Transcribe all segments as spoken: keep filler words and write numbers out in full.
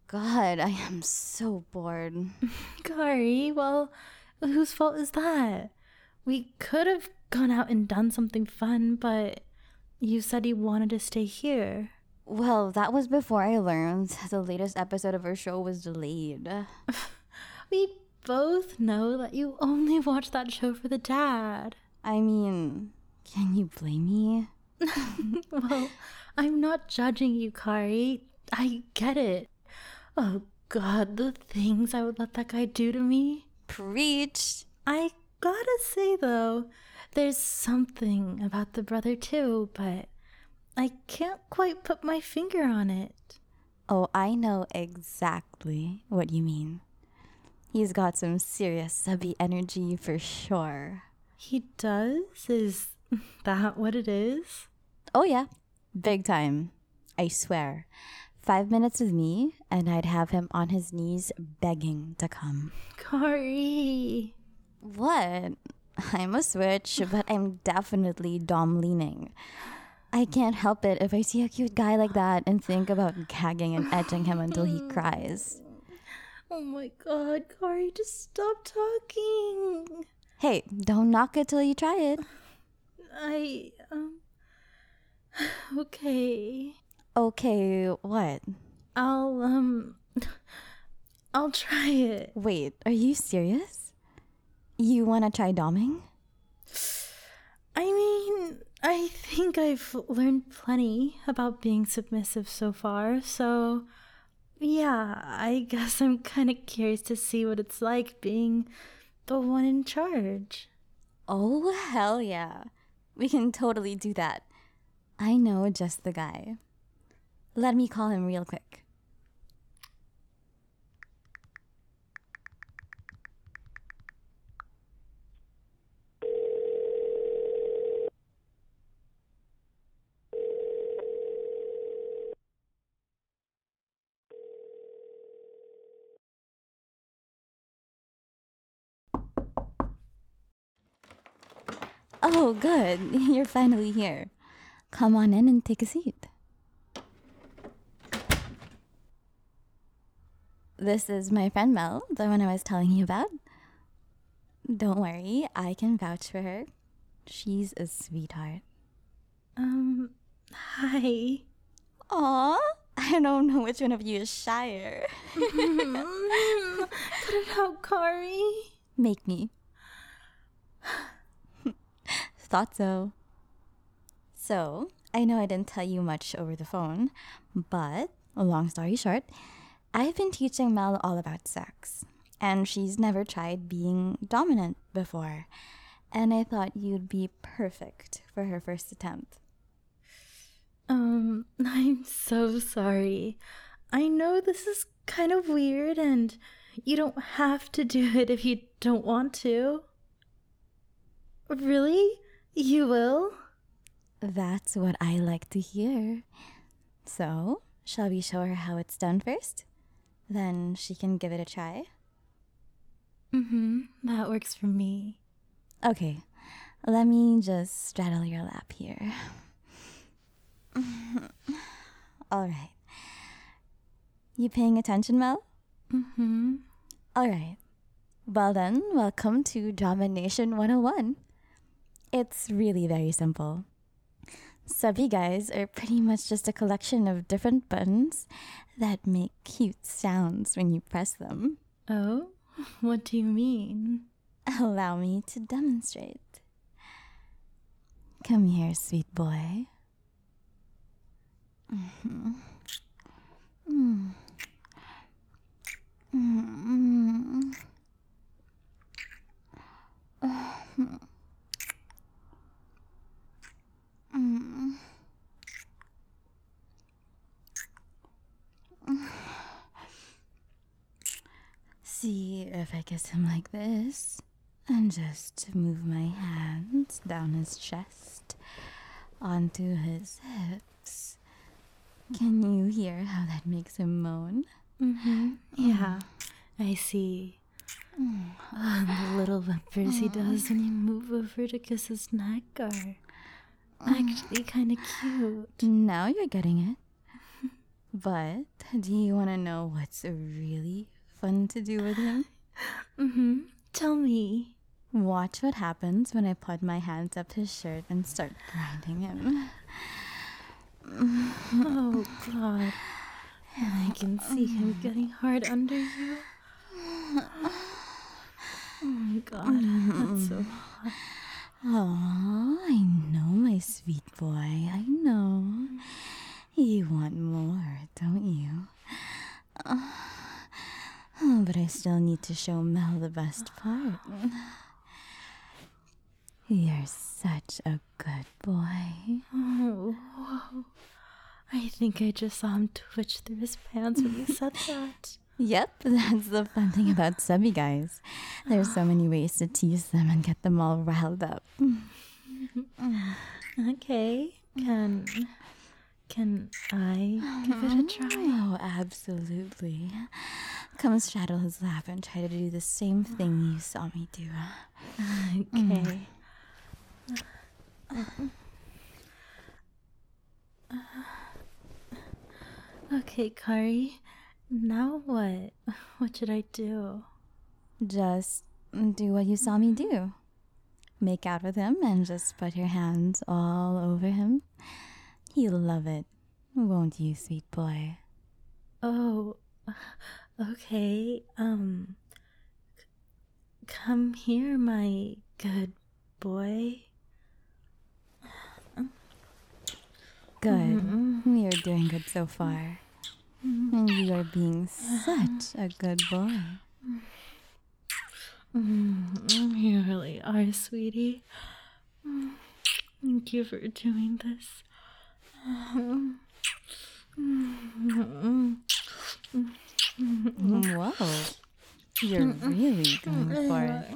God, I am so bored. Kari, well, whose fault is that? We could have gone out and done something fun, but you said you wanted to stay here. Well, that was before I learned the latest episode of our show was delayed. We both know that you only watch that show for the dad. I mean, can you blame me? Well, I'm not judging you, Kari. I get it. Oh God, the things I would let that guy do to me. Preach! I gotta say though, there's something about the brother too, but I can't quite put my finger on it. Oh, I know exactly what you mean. He's got some serious subby energy for sure. He does? Is that what it is? Oh yeah, big time. I swear. Five minutes with me, and I'd have him on his knees begging to come. Kari. What? I'm a switch, but I'm definitely dom leaning. I can't help it if I see a cute guy like that and think about gagging and edging him until he cries. Oh my God, Kari, just stop talking. Hey, don't knock it till you try it. I, um, okay. Okay, what? I'll, um, I'll try it. Wait, are you serious? You wanna try doming? I mean, I think I've learned plenty about being submissive so far, so yeah, I guess I'm kind of curious to see what it's like being the one in charge. Oh, hell yeah. We can totally do that. I know just the guy. Let me call him real quick. Oh, good. You're finally here. Come on in and take a seat. This is my friend Mel, the one I was telling you about. Don't worry, I can vouch for her. She's a sweetheart. Um, hi. Aw, I don't know which one of you is shyer. Cut it out, Kari. Make me. Thought so. So, I know I didn't tell you much over the phone, but, long story short, I've been teaching Mel all about sex, and she's never tried being dominant before, and I thought you'd be perfect for her first attempt. Um, I'm so sorry. I know this is kind of weird, and you don't have to do it if you don't want to. Really? You will? That's what I like to hear. So, shall we show her how it's done first? Then she can give it a try. Mm-hmm. That works for me. Okay, let me just straddle your lap here. All right. You paying attention, Mel? Mm-hmm. All right. Well then, welcome to Domination one oh one. It's really very simple. Subby guys are pretty much just a collection of different buttons that make cute sounds when you press them. Oh? What do you mean? Allow me to demonstrate. Come here, sweet boy. Mm-hmm. Mm. Mm-hmm. Mm-hmm. Mm. See if I kiss him like this, and just move my hands down his chest onto his hips. Can you hear how that makes him moan? Mm-hmm. Yeah, I see. Mm. Oh, the little whimpers he does when you move over to kiss his neck are actually kind of cute. Now you're getting it. But do you want to know what's really fun to do with him? Mm-hmm. Tell me. Watch what happens when I put my hands up his shirt and start grinding him. Oh, God. And I can see him getting hard under you. Oh, my God. That's so hot. Oh, I know, my sweet boy. I know. You want more, don't you? Uh, but I still need to show Mel the best part. You're such a good boy. Oh, whoa. I think I just saw him twitch through his pants when you said that. Yep, that's the fun thing about subby guys. There's so many ways to tease them and get them all riled up. Okay, can can I give it a try? Oh, absolutely. Come straddle his lap and try to do the same thing you saw me do. Okay. Okay, Kari. Now what? What should I do? Just do what you saw me do. Make out with him and just put your hands all over him. He'll love it, won't you, sweet boy? Oh, okay. Um, c- come here, my good boy. Good. You're doing good so far. And you are being such a good boy. Mm, you really are, sweetie. Mm, Thank you for doing this. Whoa. You're really going for it.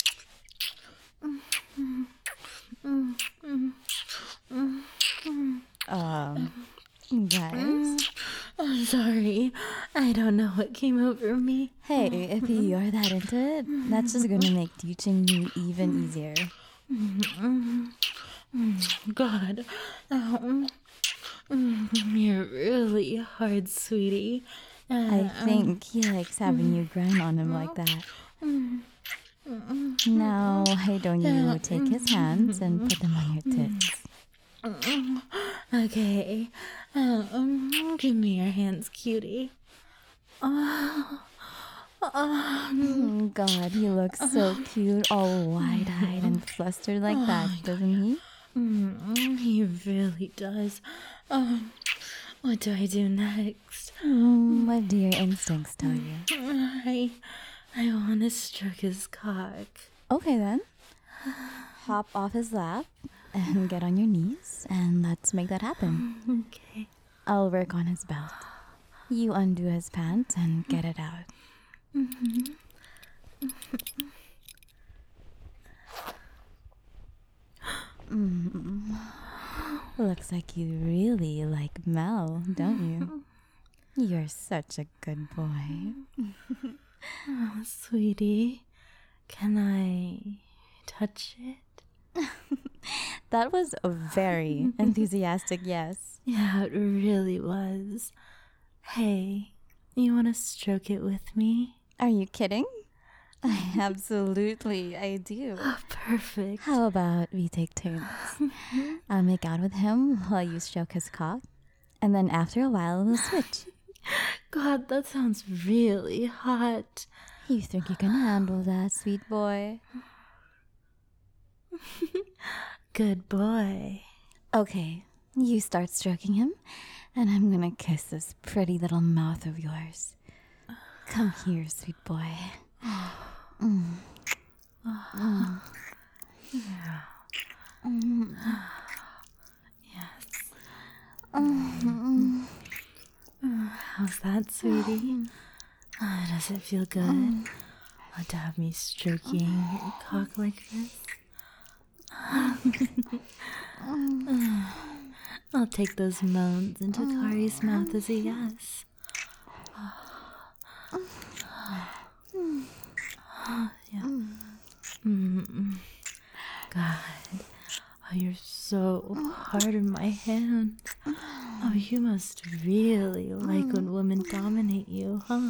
Um, guys? I'm sorry. I don't know what came over me. Hey, if you're that into it, that's just gonna make teaching you even easier. God. Oh. You're really hard, sweetie. I think he likes having you grind on him like that. Now, why don't you take his hands and put them on your tits? Okay. Um, give me your hands, cutie. Oh. Oh, God, he looks so cute, all wide-eyed and flustered like that, doesn't he? Mm, he really does. Um, what do I do next? Mm, what do your instincts tell you? I, I want to stroke his cock. Okay, then. Hop off his lap and get on your knees, and let's make that happen. Okay. I'll work on his belt. You undo his pants and get it out. Mm. Looks like you really like Mel, don't you? You're such a good boy. Oh, sweetie, can I touch it? That was a very enthusiastic yes. Yeah, it really was. Hey, you want to stroke it with me? Are you kidding? Absolutely, I do. Oh, perfect. How about we take turns? I'll make out with him while you stroke his cock, and then after a while we'll switch. God, that sounds really hot. You think you can handle that, sweet boy? Good boy. Okay, you start stroking him, and I'm gonna kiss this pretty little mouth of yours. Come here, sweet boy. Mm. Mm. Mm. Yes. Mm. How's that, sweetie? Oh, does it feel good? Oh, to have me stroking your cock like this? I'll take those moans into Kari's mouth as a yes. Yeah. Mm-mm. God, oh, you're so hard in my hand. Oh, you must really like when women dominate you, huh?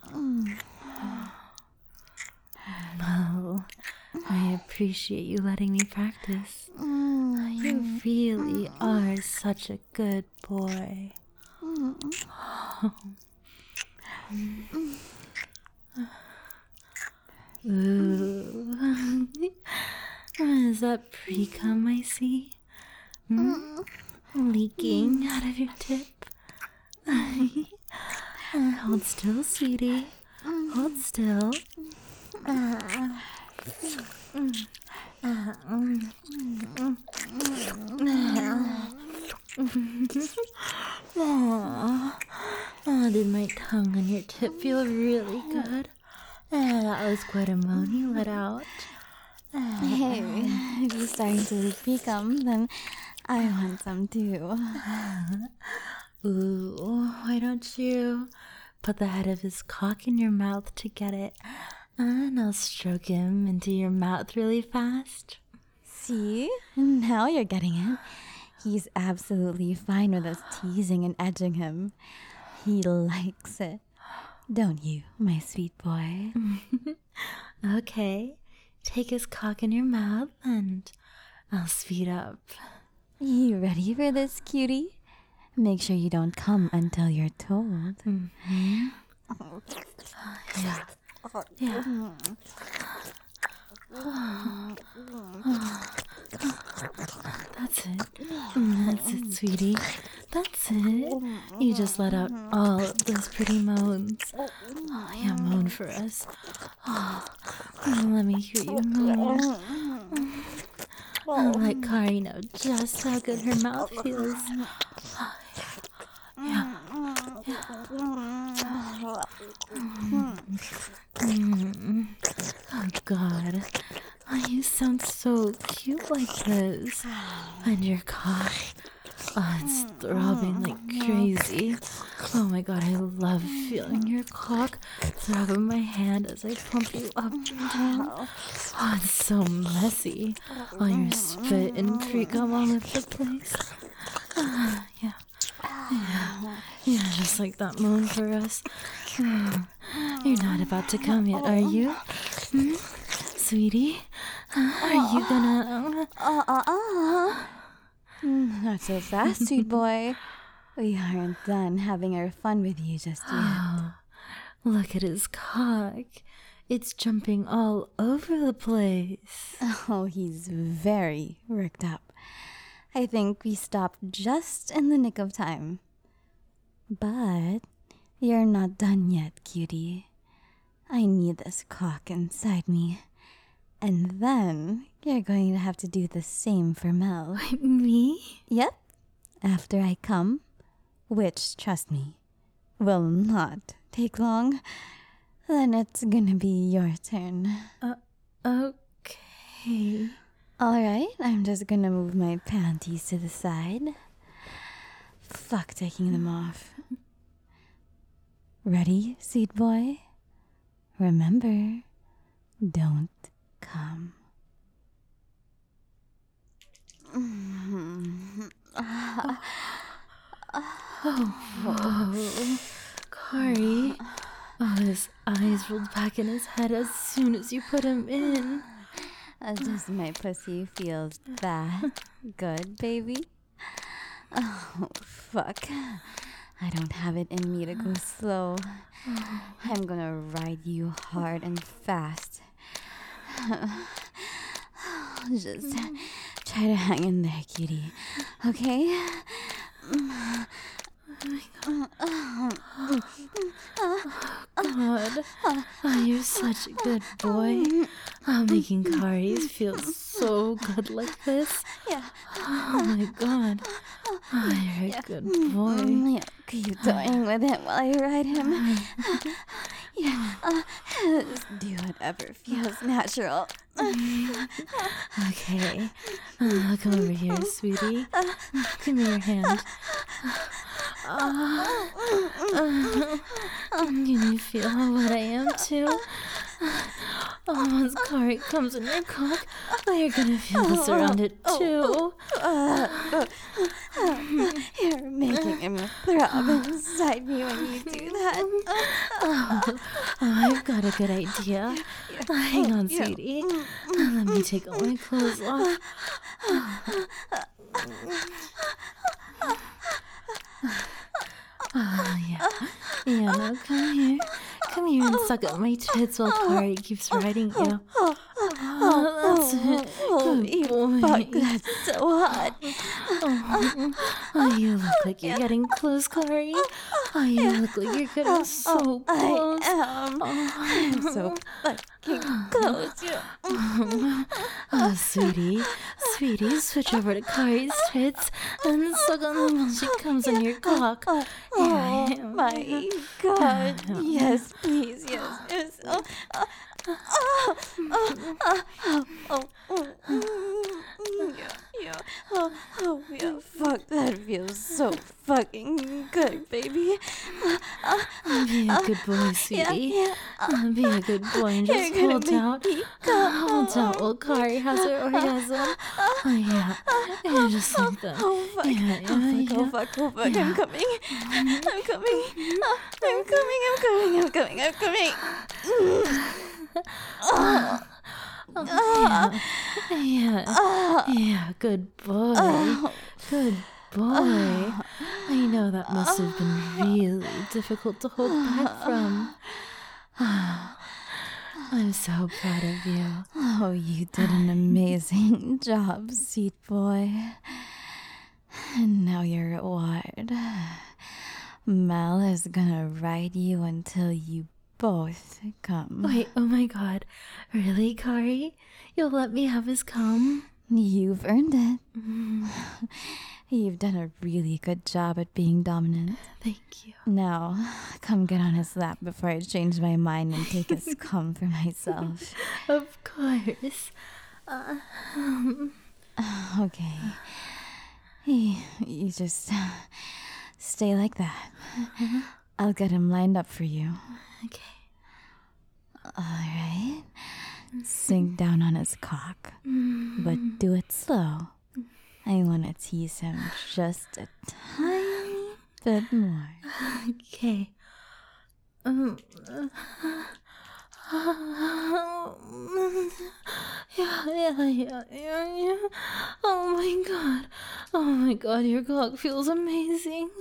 Well, I appreciate you letting me practice. You really are such a good boy. Ooh. Is that pre-cum I see? Hmm? Leaking out of your tip? Hold still, sweetie. Hold still. Aww. Oh, did my tongue on your tip feel really good? Uh, that was quite a moan you let out. Hey, if you're starting to leak pre-cum, then I want some too. Ooh, why don't you put the head of his cock in your mouth to get it, and I'll stroke him into your mouth really fast. See? Now you're getting it. He's absolutely fine with us teasing and edging him. He likes it. Don't you, my sweet boy? Okay, take his cock in your mouth and I'll speed up. You ready for this, cutie? Make sure you don't come until you're told. Mm-hmm. Yeah. Yeah. That's it. That's it, sweetie. That's it. You just let out all of those pretty moans. Oh, yeah, moan for us. Oh, let me hear you moan. I'll let Kari know just how good her mouth feels. Yeah. Mm. Oh, God. Oh, you sound so cute like this. And your cock. Oh, it's throbbing like crazy. Oh my God, I love feeling your cock throb in my hand as I pump you up and down. Oh, it's so messy. Oh, your spit and pre-cum all over the place. Uh, yeah. Yeah. Yeah, just like that moan for us. Mm. You're not about to come yet, are you? Hmm? Sweetie? Uh, are you gonna... Uh, uh, uh. Not so fast, sweet boy. We aren't done having our fun with you just yet. Oh, look at his cock. It's jumping all over the place. Oh, he's very worked up. I think we stopped just in the nick of time. But you're not done yet, cutie. I need this cock inside me. And then you're going to have to do the same for Mel. Me? Yep. After I come, which, trust me, will not take long, then it's gonna be your turn. Uh, okay. Alright, I'm just gonna move my panties to the side. Fuck taking them off. Ready, sweet boy? Remember, don't come. Oh, Kari. Oh, his eyes rolled back in his head as soon as you put him in. Uh, does my pussy feel that good, baby? Oh, fuck. I don't have it in me to go slow. I'm gonna ride you hard and fast. Just try to hang in there, cutie. Okay? God. Oh, you're such a good boy. Oh, making Kari's feel so good like this. Yeah. Oh my God. Oh, you're a good boy. Yeah, keep toying with him while you ride him. Yeah, uh, just do whatever feels natural. Okay. Uh, come over here, sweetie. Give me your hand. Uh, uh, can you feel how wet I am too? once Kari comes in your cock, oh, you're gonna feel this around it too. You're making him throb inside me when you do that. Oh, oh, I've got a good idea. Hang on, sweetie. Let me take all my clothes off. Oh, yeah. Yeah, now come here. Come here and suck up my tits while Kari keeps riding you. Oh, that's it. Good boy. Fuck, that's so hot. Oh, oh, you look like you're getting close, Kari. Oh, you look like you're getting so close. I am. Oh, I'm so fucking close. oh, sweetie, sweetie, switch over to Kari's tits and suck on them when she comes on your cock. Oh, Yeah, oh my god. Yes, please, yes, yes. Oh, oh, oh, oh, oh, oh, oh, oh, yeah, yeah. Oh, oh, yeah, fuck, that feels so fucking good, baby. Be a good boy, sweetie. Yeah, yeah. Be a good boy and just You're gonna hold make out. me come. Hold out while Kari has her orgasm. Oh, yeah. Yeah, just like that. Oh, fuck. Yeah, yeah, Oh, fuck, yeah. oh, fuck, oh, fuck. Yeah. I'm coming. I'm coming. Oh, I'm coming, I'm coming, I'm coming, I'm coming. Oh. Oh, yeah. Yeah. Yeah, good boy. Good boy. I know that must have been really difficult to hold back from. I'm so proud of you. Oh, you did an amazing job, sweet boy. And now you're at Ward. Mel is gonna ride you until you both come. Wait, oh my god. Really, Kari? You'll let me have his cum? You've earned it. Mm, You've done a really good job at being dominant. thank you. Now, come get on his lap before I change my mind and take his cum for myself. Of course. Uh, um, Okay. You, you just stay like that. I'll get him lined up for you. okay. All right. Sink down on his cock, but do it slow. I want to tease him just a tiny bit more. Okay. Um. uh, yeah, yeah, yeah, yeah, yeah. Oh my god. Oh my god, your cock feels amazing.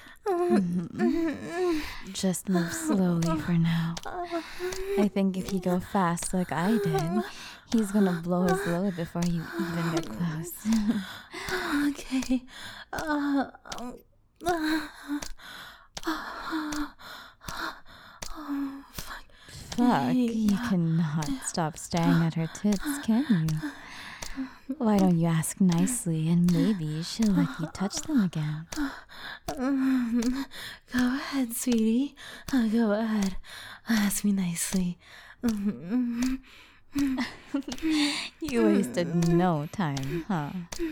Just move slowly for now. I think if you go fast like I did, he's gonna blow his load before you even get close. Okay. Uh, um, oh, fuck. Fuck, you cannot stop staring at her tits, can you? Why don't you ask nicely and maybe she'll let you touch them again? Um, go ahead, sweetie. Uh, go ahead. Ask me nicely. You wasted no time, huh?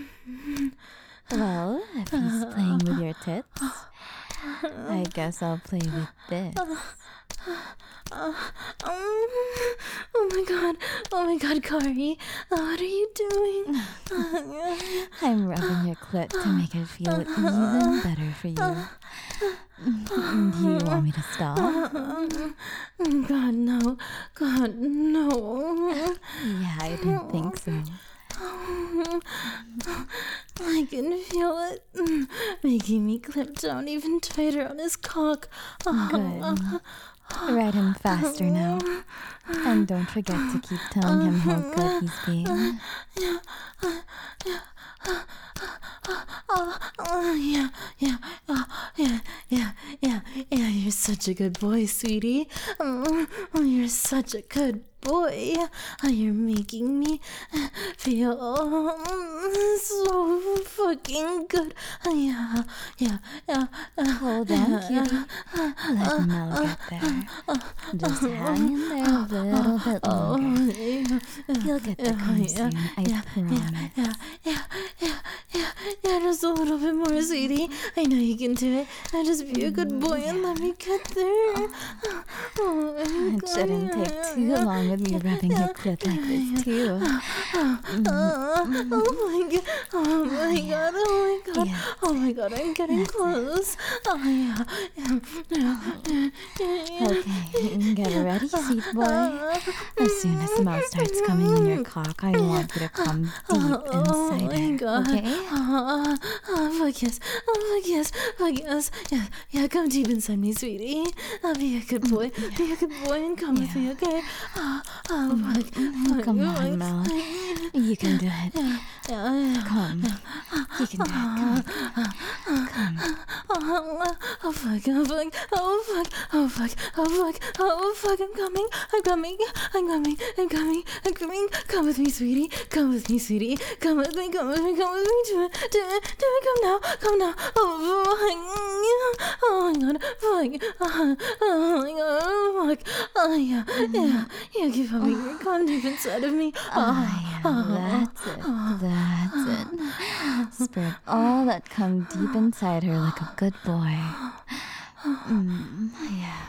Well, if he's playing with your tits, I guess I'll play with this. Uh, um, oh my god. Oh my god, Kari. Uh, what are you doing? I'm rubbing your clit to make it feel even better for you. Do you want me to stop? God, no. God, no. Yeah, I didn't think so. I can feel it making me clamp down even tighter on his cock. Good. Ride him faster now. And don't forget to keep telling him how good he's being. Yeah, yeah, yeah, uh, yeah, yeah, yeah, yeah. You're such a good boy, sweetie. Oh, you're such a good boy. Oh, you're making me feel oh, so fucking good. Oh, yeah, yeah, yeah. Hold on, cutie. Let Mel get there. Just hang in there a little bit longer. You'll get the cum soon, I promise. Yeah, yeah, yeah, yeah, yeah, yeah, just a little bit more, sweetie. I know you can do it. Now just be a good boy and let me get there. Oh, It shouldn't take too long with me rubbing your clit like this, too. Oh my god, oh my god, oh my god, Yes. oh my god, I'm getting close. Oh yeah. Okay, get ready, sweet boy. As soon as the mouth starts coming in your cock, I want you to come deep Oh inside my her, god. okay? Oh, oh, fuck yes. Oh, fuck yes. Fuck yes. Yeah, yeah, come deep inside me, sweetie. I'll be a good boy. Be a good boy and come with me, okay? Oh, oh fuck. fuck, Come fuck. on, Mel. You can do it. Yeah, yeah. Come. You can do it. Come. Come. Oh, oh, fuck. Oh, fuck. Oh, fuck. Oh, fuck. Oh, fuck. Oh, fuck. I'm coming. I'm coming. I'm coming. I'm coming. I'm coming. Come with me, sweetie. Come with me, sweetie. Come with me. Come with me. Come with me. Do it. Do it. Do it. Come now. Come now. Oh, fuck. Oh, my God. Fuck. Oh, oh my God. Oh, fuck. Oh, yeah. Yeah. Yeah, keep on me. Come deep inside of me. Oh, yeah, that's it. That's it. Spread all that cum deep inside her like a good boy. Mm, yeah.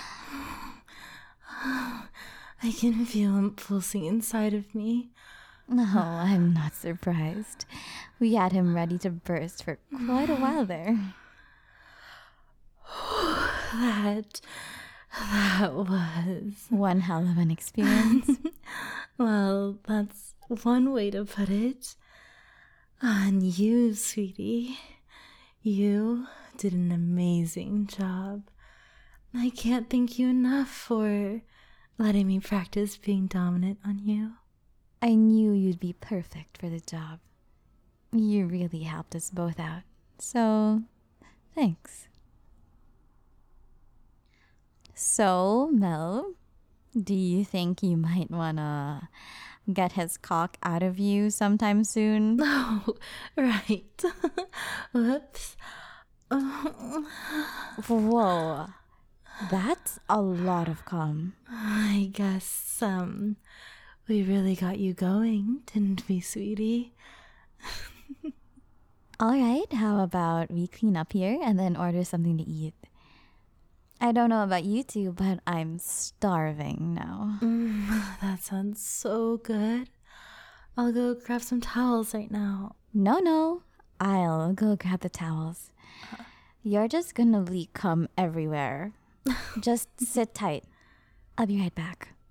I can feel him pulsing inside of me. No, I'm not surprised. We had him ready to burst for quite a while there. That, that was... One hell of an experience. Well, that's one way to put it. And you, sweetie, you did an amazing job. I can't thank you enough for letting me practice being dominant on you. I knew you'd be perfect for the job. You really helped us both out. So, thanks. So, Mel, do you think you might wanna get his cock out of you sometime soon? Oh, right. Whoops. Whoa. That's a lot of cum. I guess, um, we really got you going, didn't we, sweetie? Alright, how about we clean up here and then order something to eat? I don't know about you two, but I'm starving now. Mm, that sounds so good. I'll go grab some towels right now. No, no. I'll go grab the towels. You're just gonna leak cum everywhere. Just sit tight. I'll be right back.